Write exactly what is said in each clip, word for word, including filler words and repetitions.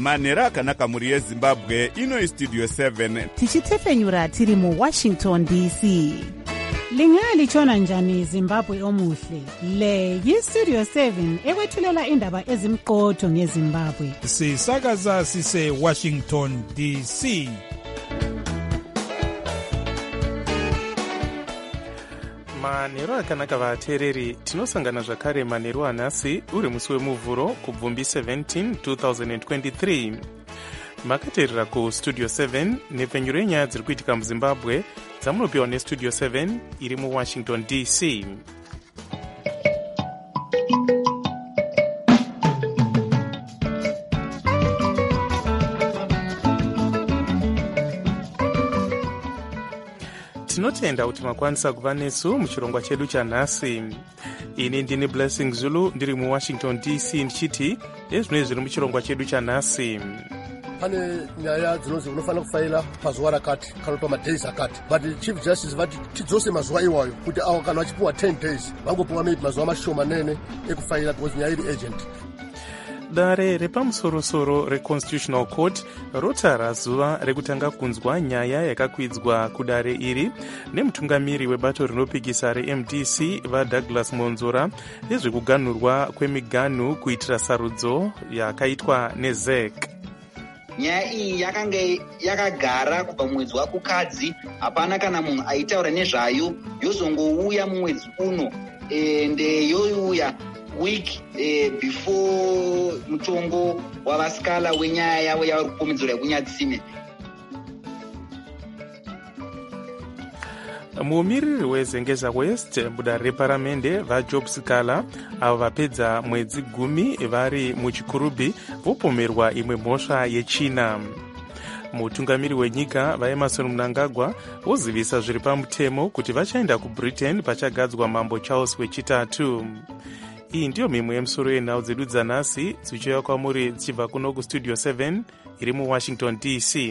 manhero akanaka mhuri yezimbabwe. Ino istudio seven tichitefenyura tiri muwashington D C. Lingalitshona njani Zimbabwe omuhle? Le yistudio seven ekwethulela indaba ezimqotho ngeZimbabwe. Sisakaza sise Washington D C. Manhero akanaka vateereri, tinosangana zvakare manhero anhasi uri musi wemuvhuro kubvumbi seventeen twenty twenty-three. Makateerera kustudio seven nepfenyuro yenyaya dziri kuitika muZimbabwe dzamunopiwa nestudio seven iri muwashington D C. Tinotenda kuti makwanisa kuva nesu muchirongwa chedu chanhasi. Ini ndini Blessing Zulu ndiri muwashington D C ndichiti ezvinoi zviri muchirongwa chedu chanhasi. Pane nyaya dzinonzi unofanira kufaila pazuva rakati kana pamadays akati, but chief justice vati tidzose mazuva iwayo kuti awo kana vachipuwa ten days vangopuwa maybe mazuva mashomanene ekufaila because nyaya iri agent. Dare repamusorosoro reconstitutional court rotara zuva rekutanga kunzwa nyaya yakakwidzwa kudare iri nemutungamiri webato rinopikisa reM D C vaDouglas Monzora yezvekuganhurwa kwemiganhu kuitira sarudzo yakaitwa neZ E C. Nyaya iyi yakanga yakagara kubva mumwedzi wakukadzi, hapana kana munhu aitaura nezvayo, yozongouya mumwedzi uno ende yoiuya week eh, before mutongo wavasikala wenyaya yavo yavari kukomidzora yekunyatsime. Mumiriri weZengeza West mudare reparamende vaJob Sikala avo vapedza mwedzi gumi vari muchikurubhi vopomerwa imwe mhosva yechina. Mutungamiri wenyika vaEmmerson Mnangagwa vozivisa zviri pamutemo kuti vachaenda kuBritain pachagadzwa mambo Charles wechitatu. Iyi ndiyo mimwe yemusoro yenhau dzedu dzanhasi dzichiuya kwamuri dzichibva kuno kustudio seven iri muwashington D C.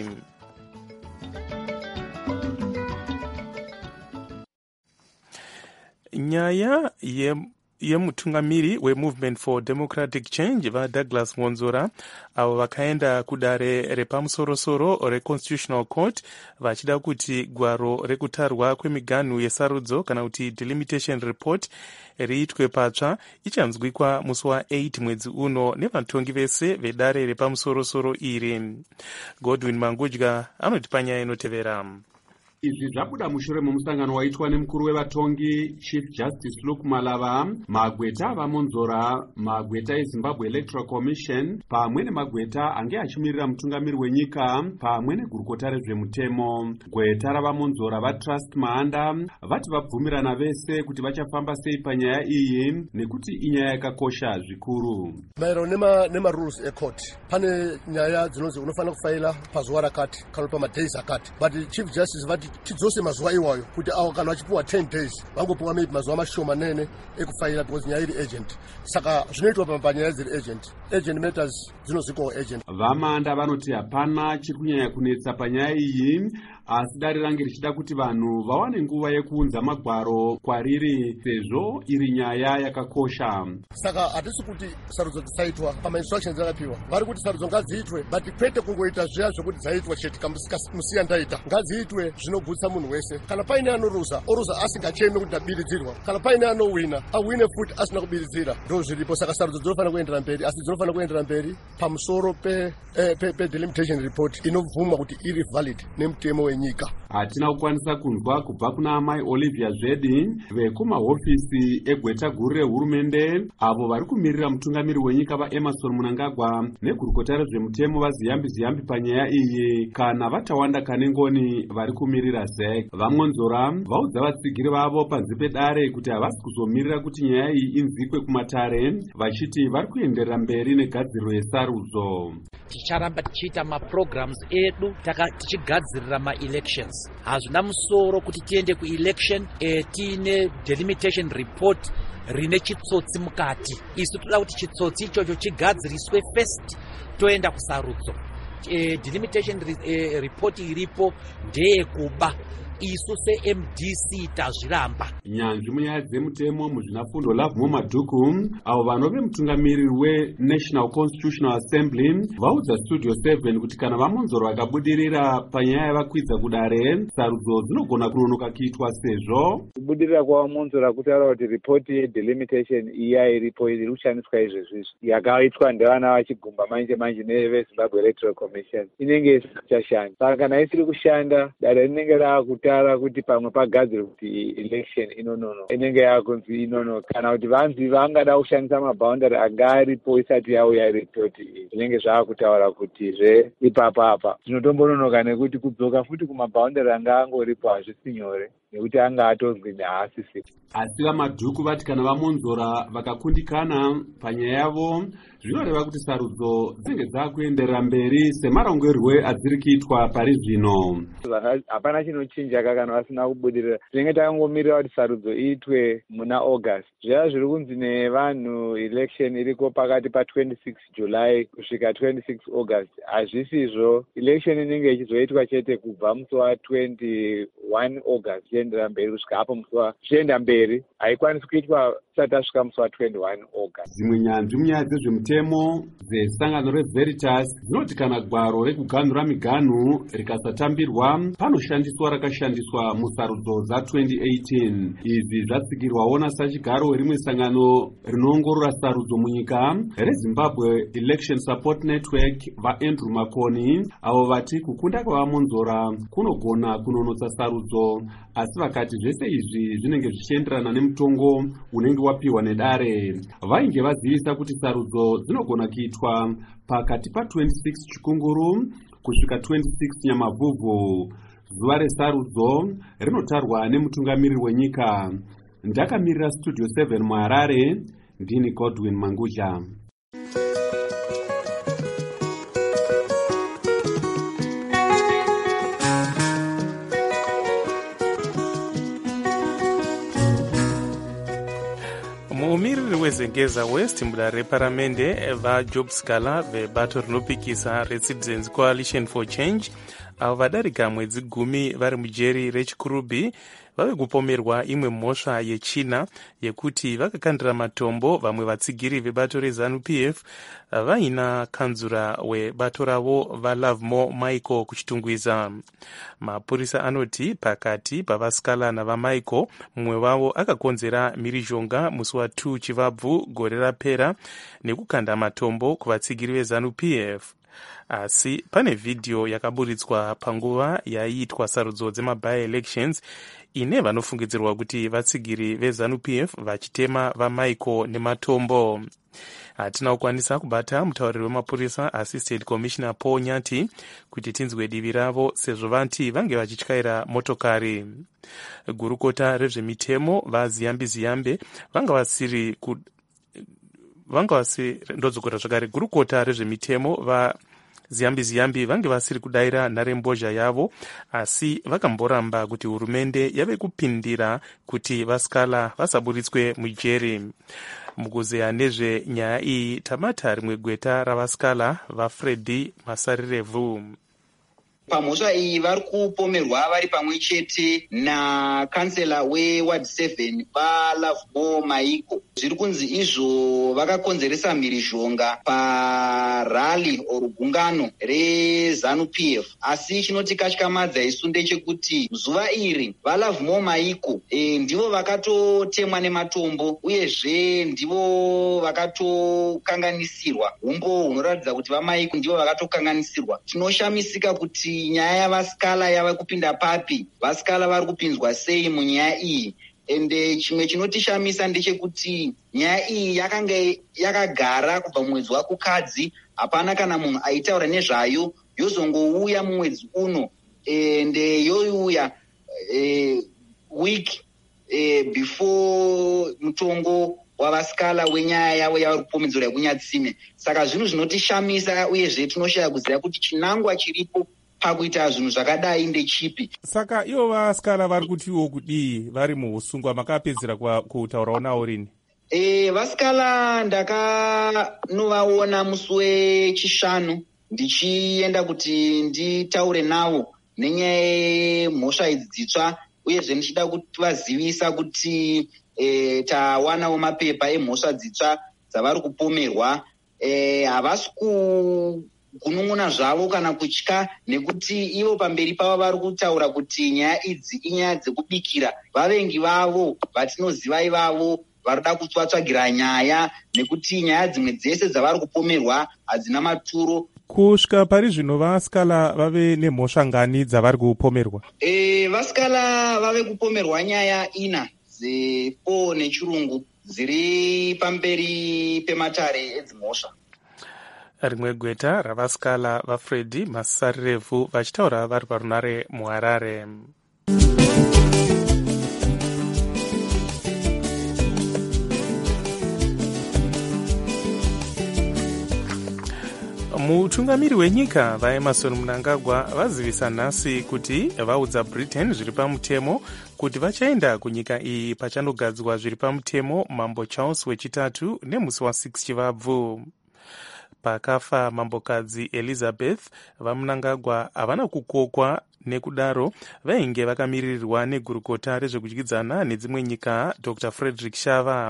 Nyaya ye yemutungamiri weMovement for Democratic Change vaDouglas Monzora avo vakaenda kudare repamusorosoro reConstitutional Court vachida kuti gwaro rekutarwa kwemiganhu yesarudzo kana kuti delimitation report riitwe patsva ichanzwikwa musi wa8 mwedzi uno nevatongi vese vedare repamusorosoro iri. Godwin Mangudya anotipa nyaya inotevera. Izvi zvabuda mushure memusangano waitwa nemukuru wevatongi Chief Justice Luke Malava, magweta vaMonzora, magweta eZimbabwe Electoral Commission pamwe nemagweta ange achimirira mutungamiri wenyika pamwe negurukota rezvemutemo. Gweta ravaMonzora vaTrust Mahanda vati vabvumirana vese kuti vachafamba sei panyaya iyi nekuti inyaya yakakosha zvikuru. Maererano nemarules ecourt, pane nyaya dzinonzi unofanira kufaila pazuva rakati kana pamadays akati, but Chief Justice vati tidzose mazuva iwayo kuti awo kana vachipuwa ten days vangopuwa maybe mazuva mashomanene ekufaila because nyaya iri agent. Saka zvinoitwa panyaya dziri agent. Agent matters dzinozikwawo agent. Vamanda vanoti hapana chiri kunyanya kunetsa panyaya iyi, asi dare range richida kuti vanhu vawane nguva yekuunza magwaro kwariri sezvo iri nyaya yakakosha. Saka hatisi kuti sarudzo dzisaitwa pamainstructions akapiwa. Vari kuti sarudzo ngadziitwe, but kwete kungoita zviya zvokuti dzaitwa chete kamusiya ndaita. Ngadziitwe zvinogutsa munhu wese. Kana paine anoruza, oruza asingachemi kuti ndabiridzirwa. Kana paine anowina, awine futi asina kubiridzira. Ndo zviripo. Saka sarudzo dzinofanira kuendera mberi, asi dzinofanira kuendera mberi pamusoro pe eh, pe, pe delimitation report inobvuma kuti iri valid nemutemo wenyika. Hatina kukwanisa kunzwa kubva kuna amai Olivia Zvedi vekumahofisi egweta guru rehurumende avo vari kumirira mutungamiri wenyika vaEmmerson Mnangagwa negurukota rezvemutemo vaZiyambi Ziyambi panyaya iyi kana vatawanda kanengoni vari kumirira Z E C. VaMonzora vaudza vatsigiri vavo panze pedare kuti havasi kuzomirira kuti nyaya iyi inzikwe kumatare, vachiti vari kuenderera mberi negadziriro yesarudzo. Ticharamba tichiita maprograms edu tichigadzirira ma-elections. Hazvina musoro kuti tiende ku-election e, tiine delimitation report rine chitsotsi mukati. Isu toda kuti chitsotsi ichocho chigadziriswe first toenda kusarudzo. E, delimitation e, report iripo ndeyekuba isu se-M D C tazviramba. Nyanzvi munyaya dzemutemo muzvinafundo Lovemore Madhuku avo vanove mutungamiriri weNational Constitutional Assembly vaudza Studio seven kuti kana vamonzoro vakabudirira panyaya yavakwidza kudare sarudzo dzinogona kunonoka kuitwa sezvo kubudirira kwavamonzora kutaura kuti ripoti yedelimitation iya iripo iri kushandiswa izvezvizvi yakaitwa ndevana vachigumba manje manje neveZimbabwe Electoral Commission inenge isingachashanda. Saka kana isiri kushanda dare rinenge raakutaura kuti pamwe pagadzirwe kuti election inonono inenge yakunzi inono kana kuti vanzi vangada kushandisa maboundary anga aripo isati yauya ripoti iyi zvinenge zvaakutaura kuti zve ipapo apa zvinotombononoka nekuti kudzoka futi kumaboundary anga angoripo hazvisi nyore nekuti anga atonzwi nehaasisi. Asi vaMadhuku vati kana vamonzora vakakundikana panyaya yavo zvinoreva kuti sarudzo dzinenge dzakuenderera mberi semarongerwe adziri kuitwa pari zvino. Hapana chinochinja kana vasina kubudirira. Tinenge takangomirira kuti sarudzo iitwe muna August. Zviya zviri kunzi nevanhu election iriko pakati pa twenty-six July kusvika twenty-six August hazvisizvo. Election inenge ichizoitwa chete kubva musi wa twenty-one August zvichiendera mberi kusvika hapo musi wa zvichienda mberi haikwanisi kuitwa isati asvika musi wa twenty-one August. Dzimwe nyanzvi munyaya dzezvemutemo dzesangano reVeritas dzinoti kana gwaro rekuganhura miganhu rikasatambirwa panoshandiswa rakashandiswa musarudzo dza-twenty eighteen. Izvi zvatsigirwawo nasachigaro werimwe sangano rinoongorora sarudzo munyika reZimbabwe Election Support Network vaAndrew Makoni avo vati kukunda kwavamonzora kunogona kunonotsa sarudzo asi vakati zvese izvi zvinenge zvichienderana nemutongo unenge wapiwa nedare. Vainge vazivisa kuti sarudzo dzinogona kuitwa pakati pa twenty-six Chikunguru kusvika twenty-six Nyamavhuvhu. Zuva resarudzo rinotarwa nemutungamiriri wenyika. Ndakamirira Studio seven muHarare, ndini Godwin Mangudya. mumiriri wezengeza West muda reparamende vaJob Scala vebato rinopikisa reCitizens Coalition for Change avo vadarika mwedzi gumi vari mujeri rechikurubhi vave kupomerwa imwe mhosva yechina yekuti vakakandira matombo vamwe vatsigiri vebato reZANU-P F vaina kanzura webato ravo vaLovemore Michael kuchitungwiza. Mapurisa anoti pakati pavaScala navaMichael mumwe wavo akakonzera mhirizhonga musi wa two Chivabvu gore rapera nekukanda matombo kuvatsigiri veZANU-P F. Asi pane vhidhiyo yakaburitswa panguva yaiitwa sarudzo dzema-by-elections ine vanofungidzirwa kuti vatsigiri veZANU-P F vachitema vaMichael nematombo. Hatina kukwanisa kubata mutauriri wemapurisa Assistant Commissioner Paul Nyati kuti tinzwe divi ravo sezvo vanti vange vachityaira motokari. Gurukota rezvemitemo vaZiyambi Ziyambe vanga vasiri ku vanga vasiri ndodzokota zvakare gurukota rezvemitemo va Ziyambi Ziyambi vange vasiri kudaira nharembozha yavo asi vakamboramba kuti hurumende yave kupindira kuti vaScala vasaburitswe mujeri. Mukuzeya nezvenyaya iyi tamata rimwe gweta ravaScala vaFreddy Masarirevu. Pamhosva iyi vari kupomerwa vari pamwe chete nakansela weward seven vaLovemore Michael. Zviri kunzi izvo vakakonzeresa mhirizhonga parali or gungano reZANU-P F. Asi chinotikatyamadza isu ndechekuti zuva iri vaLovemore Michael e, ndivo vakatotemwa nematombo uyezve ndivo vakatokanganisirwa. Umbo hunoratidza kuti vaMichael ndivo vakatokanganisirwa. Tinoshamisika kuti nyaya yavaScala yava kupinda papi, vaScala vari kupinzwa sei munyaya iyi. Ende chimwe chinotishamisa ndechekuti nyaya iyi yakanga yakagara kubva mumwedzi waKukadzi, hapana kana munhu aitaura nezvayo, yozongouya mumwedzi uno ende yoiuya e, week e, before mutongo wavaScala wenyaya yavo yavari kupomedzera yakunyatsime. Saka zvinhu zvinotishamisa uyezve tinoshaya kuziva kuti chinangwa chiripo pakuita zvinhu zvakadai ndechipi. Saka ivo vaScala vari kutiwo kudii vari muusungwa makapedzera kutaurawo navo rini? E, vaScala ndakanovaona musi wechishanu ndichienda kuti nditaure navo nenyaya yemhosva idzi dzitsva, uyezve ndichida kuvazivisa kuti e, tawanawo mapepa emhosva dzitsva dzavari kupomerwa. Havasi e, kunun'una zvavo kana kutya, nekuti ivo pamberi pavo vari kutaura kuti nyaya idzi inyaya dzekubikira vavengi vavo vatinoziva ivavo varida kutsvatsvagira nyaya, nekuti nyaya dzimwe dzese dzavari kupomerwa hadzina maturo. Kusvika pari zvino vasikala vave nemhosva ngani dzavari kupomerwa? E, vasikala vave kupomerwa nyaya ina dzepo nechirungu dziri pamberi pematare edzimhosva. Rimwe gweta ravasikala vaFredi Masarirevu vachitaura vari parunare muHarare. Mutungamiri wenyika vaEmmerson Mnangagwa vazivisa nhasi kuti vaudza Britain zviri pamutemo kuti vachaenda kunyika iyi pachanogadzwa zviri pamutemo Mambo Charles wechitatu nemusi wa6 Chivabvu. Pakafa mambokadzi Elizabeth, vaMnangagwa havana kukokwa, nekudaro vainge vakamirirwa negurukota rezvekudyidzana nedzimwe nyika Doctor Frederick Shava.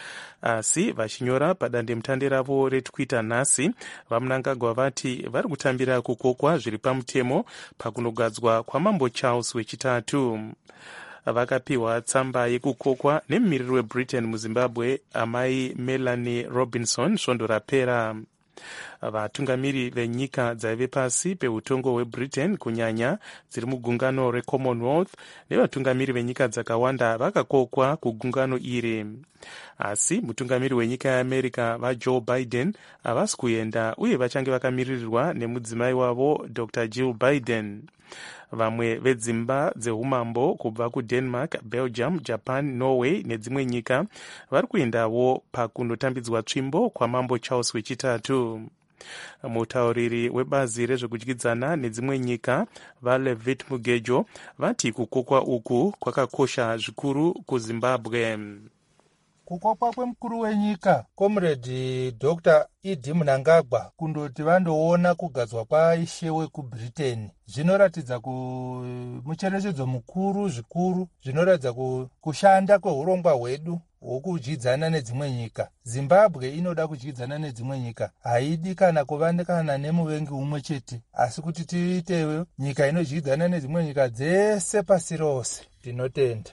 Asi vachinyora padandemutande ravo reTwitter nhasi, vaMnangagwa vati vari kutambira kukokwa zviri pamutemo pakunogadzwa kwamambo Charles wechitatu. Vakapiwa tsamba yekukokwa nemumiriri weBritain muZimbabwe, amai Melanie Robinson, svondo rapera. Vatungamiri venyika dzaive pasi peutongo hweBritain, kunyanya dziri mugungano reCommonwealth, nevatungamiri venyika dzakawanda vakakokwa kugungano iri. Asi mutungamiri wenyika yeAmerica vaJoe Biden havasi kuenda, uye vachange vakamirirwa nemudzimai wavo Doctor Jill Biden. Vamwe vedzimba dzeumambo kubva kuDenmark, Belgium, Japan, Norway nedzimwe nyika vari kuendawo pakunotambidzwa tsvimbo kwamambo Charles wechitatu. Mutauriri webazi rezvekudyidzana nedzimwe nyika vaLevit Mugejo vati kukokwa uku kwakakosha zvikuru kuZimbabwe. Kukokwa kwemukuru wenyika comrade Doctor Idi Mnangagwa kundoti vandoona kugadzwa kwaishe wekuBritain zvinoratidza mucherechedzo mukuru zvikuru, zvinoratidza kushanda kwehurongwa hwedu hwokudyidzana nedzimwe nyika. Zimbabwe inoda kudyidzana nedzimwe nyika, haidi kana kuvandikana nemuvengi umwe chete, asi kuti tiitewo nyika inodyidzana nedzimwe nyika dzese pasi rose. Tinotenda.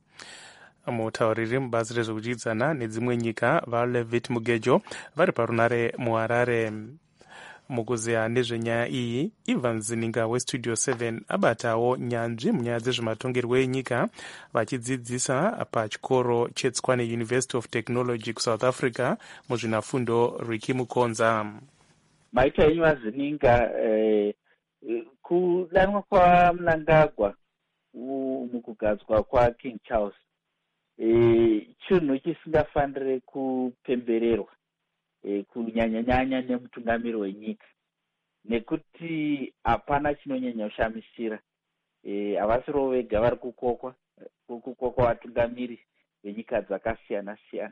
Mutauriri mubazi rezvekudyidzana nedzimwe nyika vaLevit Mugejo vari parunare muHarare. Mukuziya nezvenyaya iyi, Ivan Zininga weStudio seven abatawo nyanzvi munyaya dzezvematongerwo enyika vachidzidzisa pachikoro cheTswane University of Technology kuSouth Africa muzvinafundo Ricky Mukonza. Maita enyu vaZininga, eh, kudanwa kwaMnangagwa mukugadzwa kwaKing Charles E, chinhu chisingafanire kupembererwa e, kunyanya-nyanya nemutungamiri wenyika, nekuti hapana chinonyanya kushamisira. E, havasiro vega vari kukokwa, kukokwa vatungamiri venyika dzakasiyana-siyana.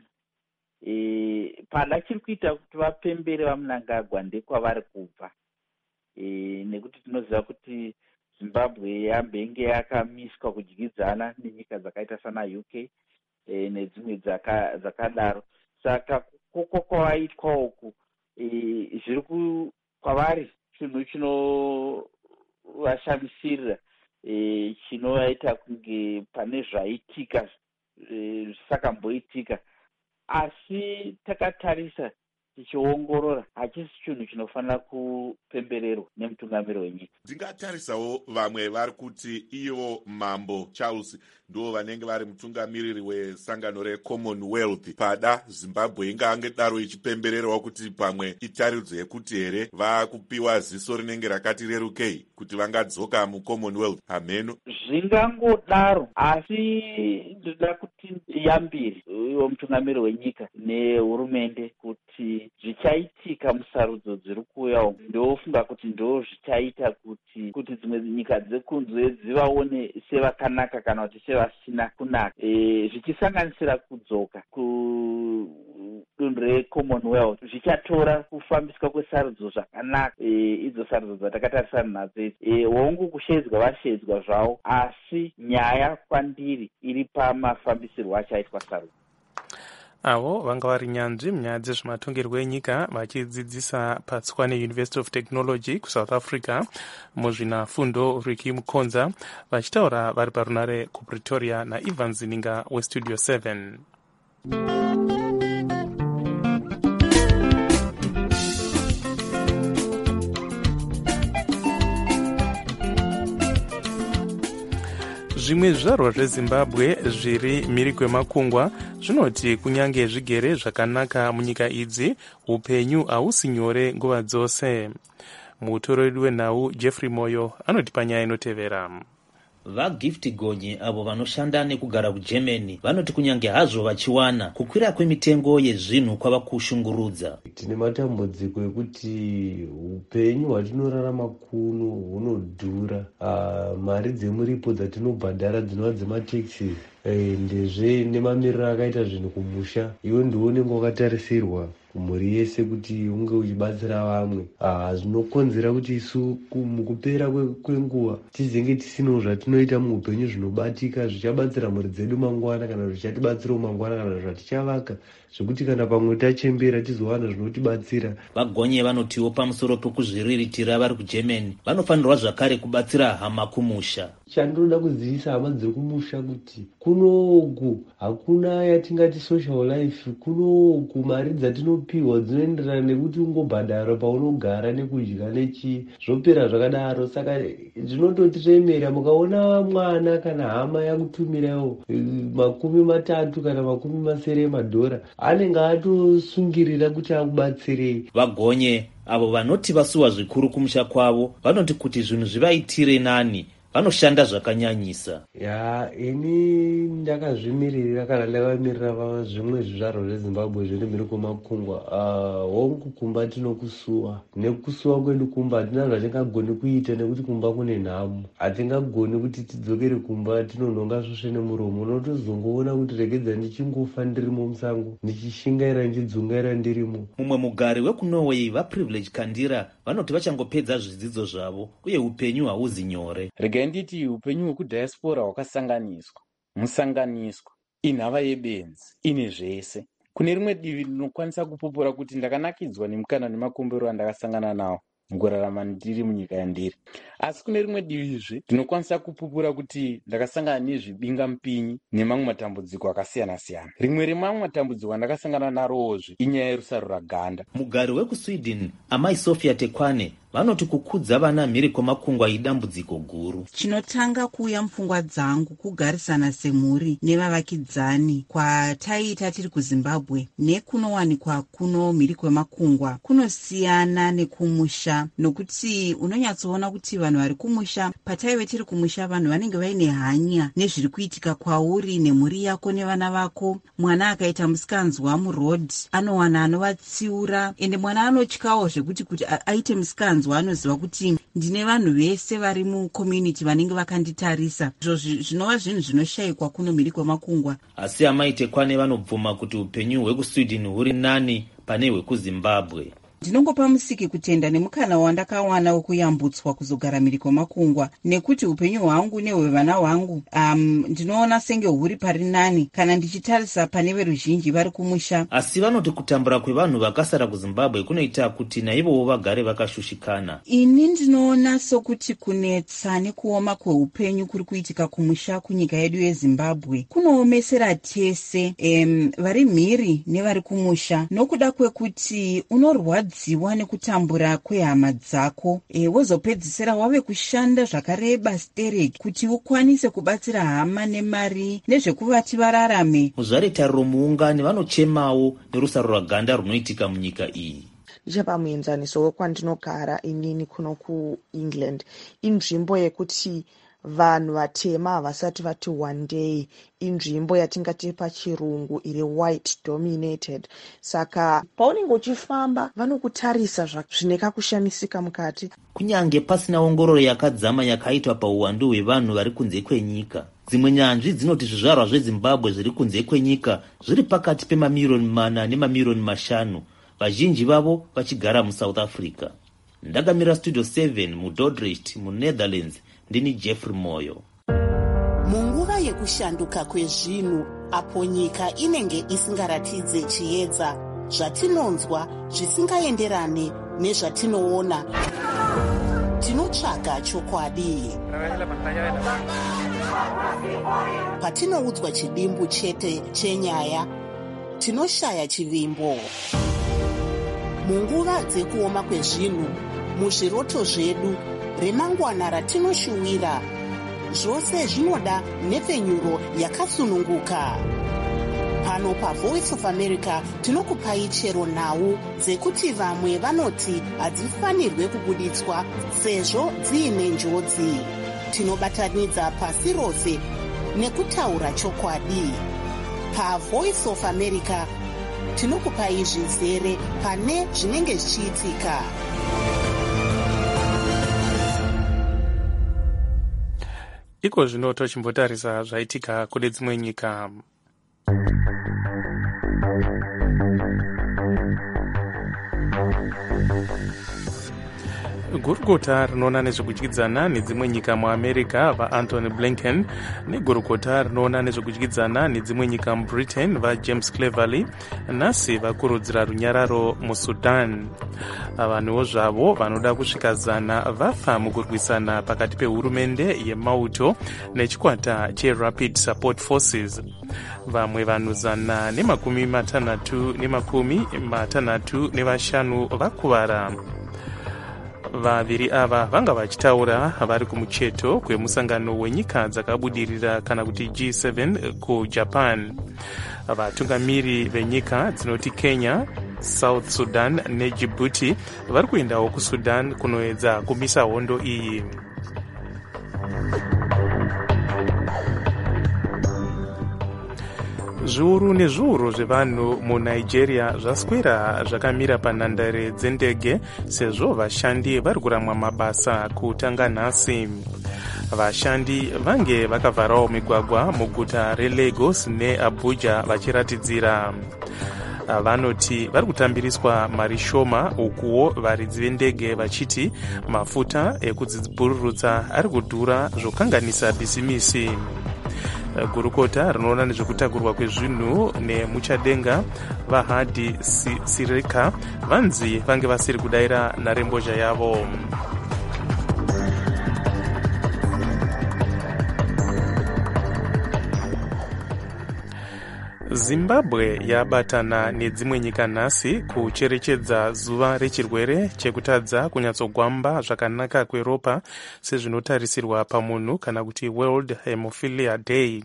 E, pada chiri kuita kuti vapembere vaMnangagwa ndekwavari kubva, e, nekuti tinoziva kuti Zimbabwe yambenge yakamiswa kudyidzana nenyika dzakaita sana U K e, nedzimwe dzakadaro. Saka kukokwa kwaitwa uku e, zviri kwavari chinhu chinovashamisirira, e, chinovaita kunge pane zvaitika zvisakamboitika, e, asi takatarisa tichiongorora hachisi chinhu chinofanira kupembererwa nemutungamiri wenyika. Ndingatarisawo vamwe vari kuti ivo mambo Charles ndo vanenge vari mutungamiriri wesangano reCommonwealth, pada Zimbabwe ingange daro ichipembererwa kuti pamwe itaridzo yekuti here vakupiwa ziso rinenge rakati rerukei kuti vangadzoka muCommonwealth. Hameno zvingangodaro, asi ndoda kuti yambiri iwo mutungamiri wenyika nehurumende kuti zvichaitika musarudzo dziri kuuya, ndofunga kuti ndo zvichaita kuti kuti dzimwe nyika dzekunze dzivaone sevakanaka kana kuti sevasina kunaka, e, zvichisanganisira kudzoka kudunhu mudunhu recommonwealth zvichatora kufambiswa kwesarudzo zvakanaka e, idzo sarudzo dzatakatarisana nadzo idzi e, hongu kushedzwa vashedzwa zvavo asi nyaya kwandiri iri pamafambisirwo achaitwa sarudzo. avo vanga vari nyanzvi munyaya dzezvematongerwo enyika vachidzidzisa paTswane University of Technology kuSouth Africa muzvinafundo rwekimukonza vachitaura vari parunare kuPretoria naIvan Zininga weStudio seven. Zvimwe zvizvarwa zveZimbabwe zviri mhiri kwemakungwa zvinoti kunyange zvigere zvakanaka munyika idzi upenyu hausi nyore nguva dzose. Mutorori wenhau Jeffrey Moyo anoti panyaya inotevera. VaGift Gonye avo vanoshanda nekugara kuGermany vanoti kunyange hazvo vachiwana kukwira kwemitengo yezvinhu kwava kushungurudza. Tine matambudziko ekuti upenyu hwatinorarama kuno hunodhura. Uh, mari dzemuripo dzatinobhadhara dzinova dzematekisi ndezve nemamiriro akaita zvinhu kumusha iwe ndiwo unenge wakatarisirwa kumhuri yese kuti unge uchibatsira vamwe. Ah, zvinokonzera kuti isu mukupera kwenguva tizenge tisinawo zvatinoita muupenyu zvinobatika zvichabatsira mhuri dzedu mangwana kana zvichatibatsirawo mangwana kana zvatichavaka zvekuti kana pamwe tachembera tizowana zvinotibatsira. Vagonye vanotiwo pamusoro pekuzviriritira vari kuGermany vanofanirwa zvakare kubatsira hama kumusha. Chandinoda kuzivisa hama dziri kumusha kuti kunoku hakuna yatingati social life, kunoku mari dzatinopiwa dzinoenderana nekuti ungobhadhara paunogara nekudya nechi zvopera zvakadaro. Saka zvinototiremera mukaona mwana kana hama yakutumirawo makumi matatu kana makumi masere emadhora anenge atosungirira kuti akubatsirei. Vagonye avo vanoti vasuwa zvikuru kumusha kwavo vanoti kuti zvinhu zvivaitire nani vanoshanda zvakanyanyisa. Ya ini ndakazvimirira kana ndakamirira zvimwe zvizvarwa zveZimbabwe zviri mhiri kwemakungwa. Uh, hongu kumba tinokusuwa nekusuwa kwedu kumba hatina zvatingagoni kuita nekuti kumba kune nhamo. Hatingagoni kuti tidzokere kumba tinonhonga svosve nemuromo. Unotozongoona kuti regedza ndichingofa ndirimo musango ndichishingaira ndichidzungaira ndirimo. Mumwe mugari wekuNorway vaPrivilege Kandira vanoti vachangopedza zvidzidzo zvavo uye upenyu hauzi nyore. Regai nditi upenyu hwekudiaspora hwakasanganiswa musanganiswa inhava yebenzi ine zvese. Kune rimwe divi rinokwanisa kupupura kuti ndakanakidzwa nemukana nemakumbiro andakasangana nawo mugorarama ndiri munyika yandiri, asi kune rimwe divizve ndinokwanisa kupupura kuti ndakasangana nezvibinga mupinyi nemamwe matambudziko akasiyana siyana. Rimwe remamwe matambudziko andakasangana narowozve inyaya yerusaro raganda. Mugari wekuSweden amai Sofia Tekwane vanoti kukudza vana mhiri kwemakungwa idambudziko guru. Chinotanga kuuya mupfungwa dzangu kugarisana semhuri nevavakidzani kwataiita tiri kuZimbabwe nekunowanikwa kuno mhiri kwemakungwa kunosiyana nekumusha, nokuti unonyatsoona kuti vanhu vari kumusha, pataive tiri kumusha vanhu vanenge vaine hanya nezviri kuitika kwauri nemhuri yako nevana vako. Mwana akaita musikanzwa muroad anowana anovatsiura, ende mwana anotyawo zvekuti kuti aite musikanzwa anoziva kuti ndine vanhu vese vari mucommunity vanenge vakanditarisa. Izvo zvinova zvinhu zvinoshayikwa kuno mhiri kwemakungwa. Asi amai Tekwane vanobvuma kuti upenyu hwekuSweden huri nani pane hwekuZimbabwe. Ndinongopa musiki kutenda nemukana wandakawana wekuyambutswa kuzogara mhiri kwemakungwa, nekuti upenyu hwangu nehwevana hwangu um, ndinoona senge huri pari nani kana ndichitarisa pane veruzhinji vari kumusha. Asi vanoti kutambura kwevanhu vakasara kuZimbabwe kunoita kuti naivowo vagare vakashushikana. Ini ndinoona sokuti kunetsa nekuoma kweupenyu kuri kuitika kumusha kunyika yedu yeZimbabwe kunoomesera tese um, vari mhiri nevari kumusha, nokuda kwekuti unorwadza dziwa nekutambura kwehama dzako e, wozopedzisira wave kushanda zvakareba stereki kuti ukwanise kubatsira hama nemari nezvekuvati vararame. Muzvaretariro muungani vanochemawo nerusaro rwaganda runoitika munyika iyi. Ndichapa muenzaniso wekwandinogara inini kuno kuEngland, inzvimbo yekuti vanhu vatema havasati vati one day, inzvimbo yatingati pachirungu iri white dominated. Saka paunenge uchifamba vanokutarisa zvine kakushanisika mukati. Kunyange pasina ongororo yakadzama yakaitwa pauwandu hwevanhu vari kunze kwenyika, Dzimwe nyanzvi dzinoti zvizvarwa zveZimbabwe zviri kunze kwenyika zviri pakati pemamiriyoni mana nemamiriyoni mashanu, vazhinji vavo vachigara muSouth Africa. Ndakamira Studio seven muDordrecht muNetherlands, ndini Jeffrey Moyo. Munguva yekushanduka kwezvinhu, apo nyika inenge isingaratidze chiedza, zvatinonzwa zvisingaenderane nezvatinoona, tinotsvaga chokwadi. Patinoudzwa chidimbu chete chenyaya, tinoshaya chivimbo. Munguva dzekuoma kwezvinhu, muzviroto zvedu, remangwana ratinoshuwira, zvose zvinoda nepfenyuro yakasununguka. Pano paVoice of America tinokupai chero nhau dzekuti vamwe vanoti hadzifanirwe kubuditswa sezvo dziine njodzi. Tinobatanidza pasi rose nekutaura chokwadi. PaVoice of America tinokupai zvizere pane zvinenge zvichiitika. Iko zvino tochimbotarisa zvaitika kune dzimwe nyika. Gurukota rinoona nezvekudyidzana nedzimwe nyika muAmerica vaAnthony Blinken negurukota rinoona nezvekudyidzana nedzimwe nyika muBritain vaJames Cleverly nhasi vakurudzira runyararo muSudan. Vanhuwo zvavo vanoda kusvika zana vafa mukurwisana pakati pehurumende yemauto nechikwata cheRapid Support Forces. Vamwe vanhu zana nemakumi matanhatu nemakumi matanhatu nevashanu vakuvara. Vaviri ava vanga vachitaura vari kumucheto kwemusangano wenyika dzakabudirira kana kuti G seven kuJapan. Vatungamiri venyika dzinoti Kenya, South Sudan neDjibouti vari kuendawo kuSudan kunoedza kumisa hondo iyi. Zviuru nezviuru zvevanhu muNigeria zvaswera zvakamira panhandare dzendege sezvo vashandi vari kuramwa mabasa kutanga nhasi. Vashandi vange vakavharawo migwagwa muguta reLagos neAbuja vachiratidzira. Vanoti vari kutambiriswa mari shoma, ukuwo varidzi vendege vachiti mafuta ekudzibhururutsa ari kudhura zvokanganisa bhisimisi. Gurukota rinoona nezvekutakurwa kwezvinhu nemuchadenga vaHadi Sirika vanzi vange vasiri kudayira nharembozha yavo. Zimbabwe yabatana nedzimwe nyika nhasi kucherechedza zuva rechirwere chekutadza kunyatsogwamba zvakanaka kweropa sezvinotarisirwa pamunhu kana kuti World Hemophilia Day.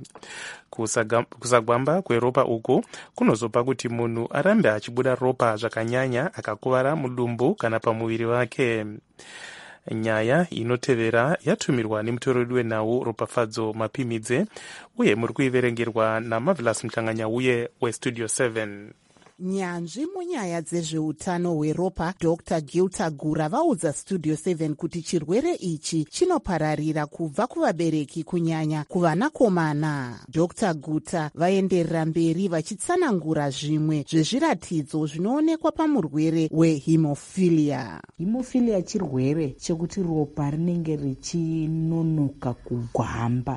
Kusagwamba kweropa uku kunozopa kuti munhu arambe achibuda ropa zvakanyanya akakuvara mudumbu kana pamuviri wake. Nyaya inotevera yatumirwa nemutorori wenhau Ropafadzo Mapimidze uye muri kuiverengerwa naMarvelous Mutanganya uye weStudio seven. Nyanzvi munyaya dzezveutano hweropa Doctor Gilta Gura vaudza Studio seven kuti chirwere ichi chinopararira kubva kuvabereki kunyanya kuvanakomana. Doctor Guta vaenderera mberi vachitsanangura zvimwe zvezviratidzo zvinoonekwa pamurwere wehemophilia. Hemophilia chirwere chekuti ropa rinenge richinonoka kugwamba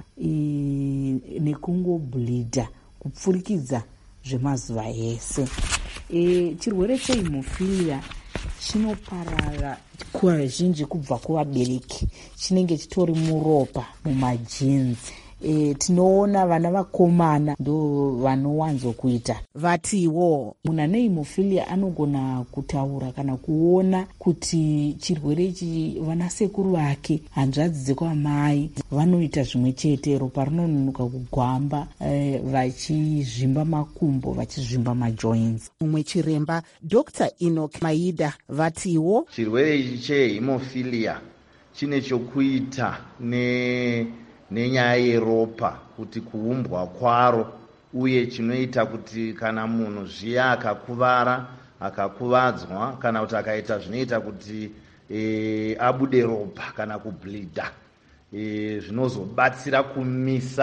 nekungobhulidha kupfurikidza zvemazuva ese. E, chirwere chehemophilia chinoparara kuvazhinji kubva kuvabereki, chinenge chitori muropa mumajinzi. E, tinoona vana vakomana ndo vanowanzo kuita. Vatiwo munhu ane hemophilia anogona kutaura kana kuona kuti chirwere ichi vanasekuru vake, hanzvadzi dzekwamai vanoita zvimwe chete, ropa rinononoka kugwamba, e, vachizvimba makumbo, vachizvimba majoints. Mumwe chiremba Doctor Enoch Maida vatiwo chirwere ichi chehemophilia chine chokuita ne nenyaya yeropa kuti kuumbwa kwaro, uye chinoita kuti kana munhu zviya akakuvara akakuvadzwa kana kuti akaita zvinoita kuti e, abude ropa kana kubhidha, e, zvinozobatsira kumisa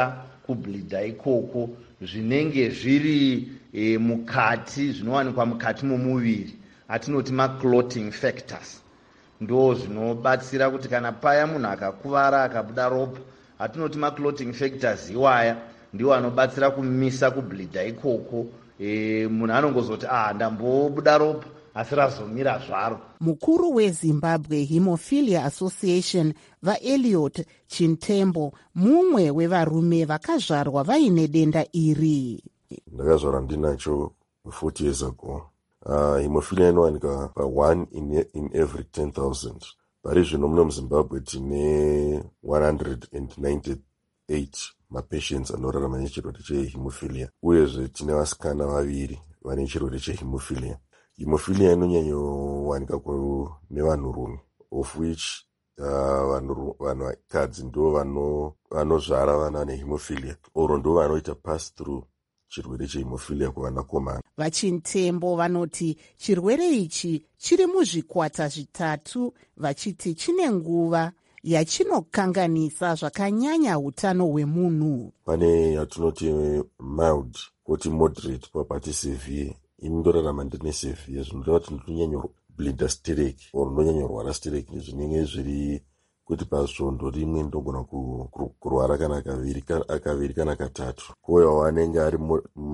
kubhilidha ikoko zvinenge zviri e, mukati zvinowanikwa mukati momuviri atinoti maclotting factors ndo zvinobatsira kuti kana paya munhu akakuvara akabuda ropa atinoti maclotting factors iwaya ndiwo anobatsira kumisa kubhilidha ikoko e, munhu anongozoti ah ndambobuda ropa asi razomira zvaro. Mukuru weZimbabwe Hemophilia Association vaEliot Chintembo mumwe wevarume vakazvarwa vaine denda iri. Ndakazvarwa ndinacho forty years ago. Uh, hemophilia inowanika pa one in, in every ten thousand. Pari zvino muno muZimbabwe tine one hundred ninety-eight mapatients anorarama nechirwere chehemophilia uyezve tine vasikana vaviri vane chirwere chehemophilia. Hemophilia inonyanyowanika nevanhurume of which vanhu vakadzi ndo vanozvara vana vane hemophilia oro ndo vanoita pass through chirwere chehemophilia kuvanakomana. Vachintembo vanoti chirwere ichi chiri muzvikwata zvitatu vachiti chine nguva yachinokanganisa zvakanyanya utano hwemunhu. Pane yatinoti mild koti moderate papati severe indorarama ndine severe zvinoreva kuti ndinonyanyoblinda sterek or ndonyanyorwara sterek zvinenge zviri kuti pasvondo rimwe ndogona kurwara kana akaviri kana katatu. Kuyo wanenge ari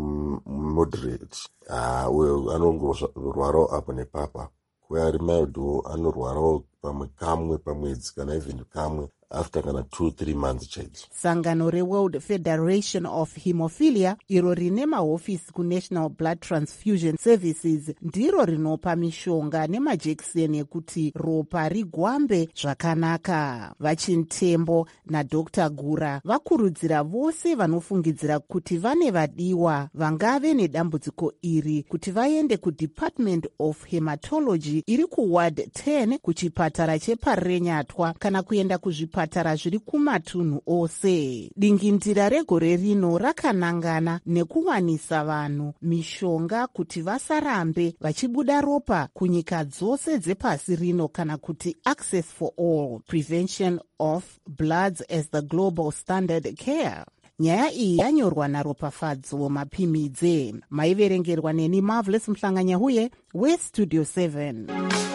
moderate uyo anongorwarawo apo nepapa. Kuyo ari mild anorwarawo pamwe kamwe pamwedzi kana even kamwe after kana two three months chaidzo. Sangano reWorld Federation of Hemophilia iro rine mahofisi kuNational Blood Transfusion Services ndiro rinopa mishonga nemajekiseni ekuti ropa rigwambe zvakanaka. Vachintembo naDr Gura vakurudzira vose vanofungidzira kuti vane vadiwa vangave nedambudziko iri kuti vaende kuDepartment of Hematology iri kuward ten kuchipatara cheparenyatwa kana kuenda kuzvipatara zvipatara zviri kumatunhu ose. Dingindira regore rino rakanangana nekuwanisa vanhu mishonga kuti vasarambe vachibuda ropa kunyika dzose dzepasi rino kana kuti access for all, prevention of bloods as the global standard care. Nyaya iyi yanyorwa naRopafadzo Mapimidze. Maiverengerwa neni Marvelous Mhlanganyahuye weStudio seven.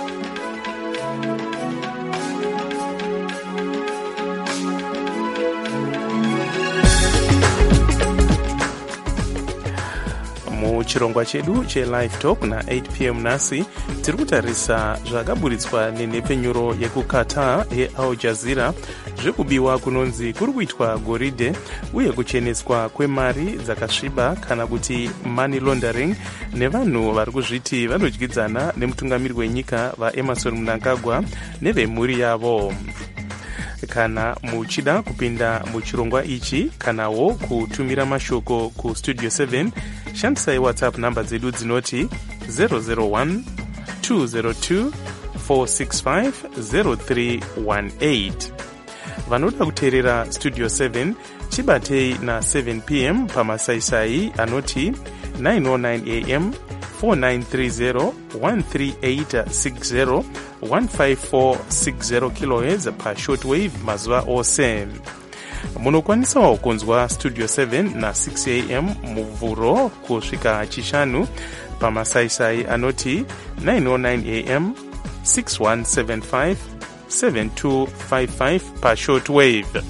muchirongwa chedu chelive talk na-eight p m nhasi tiri kutarisa zvakaburitswa nenhepfenyuro yekuqatar yeAl Jazeera zvekubiwa kunonzi kuri kuitwa goridhe uye kucheneswa kwemari dzakasviba kana kuti money laundering nevanhu vari kuzviti vanodyidzana nemutungamiri wenyika vaEmmerson Mnangagwa nevemhuri yavo. Kana muchida kupinda muchirongwa ichi kanawo kutumira mashoko kustudio seven shandisai WhatsApp namba dzedu dzinoti zero zero one two zero two four six five zero three one eight. Vanoda kuteerera Studio seven chibatei na seven p m pamasaisai anoti nine oh nine a m four nine three zero one three eight six zero one five four six zero kilohertz pa shortwave mazuva ose. Munokwanisawo kunzwa Studio seven na six a m muvhuro kusvika chishanu pamasaisai anoti nine oh nine a m six one seven five seven two five five pa shortwave.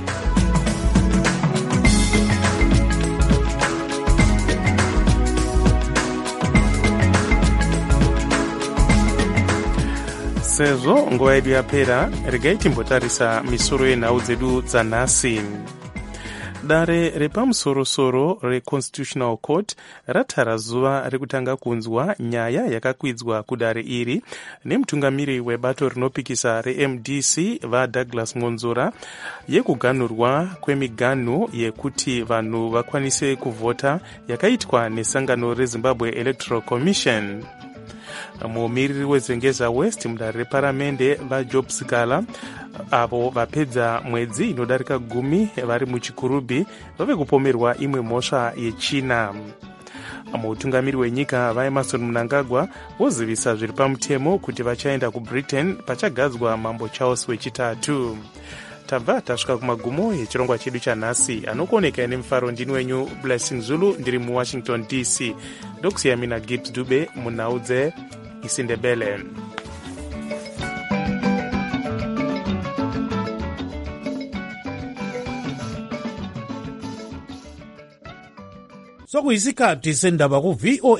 Sezvo nguva yedu yapera, regai timbotarisa misoro yenhau dzedu dzanhasi. Dare repamusorosoro reConstitutional Court ratara zuva rekutanga kunzwa nyaya yakakwidzwa kudare iri nemutungamiri webato rinopikisa reM D C vaDouglas Ngonzora yekuganhurwa kwemiganhu yekuti vanhu vakwanise kuvhota yakaitwa nesangano reZimbabwe Electoral Commission. Mumiriri wezengeza West mudare reparamende vaJob Sikala avo vapedza mwedzi inodarika gumi vari muchikurubi vave kupomerwa imwe mhosva yechina. Mutungamiri wenyika vaEmmerson Mnangagwa vozivisa zviri pamutemo kuti vachaenda kuBritain pachagadzwa mambo Charles wechitatu. tabva tasvika kumagumo echirongwa chedu chanhasi. Anokuoneka nemufaro ndini wenyu Blessing Zulu, ndiri muwashington D C. Ndokusiya mina Gibbs Dube munhau dzeIsindebele. sokuyisikhathi sendaba ku-V O A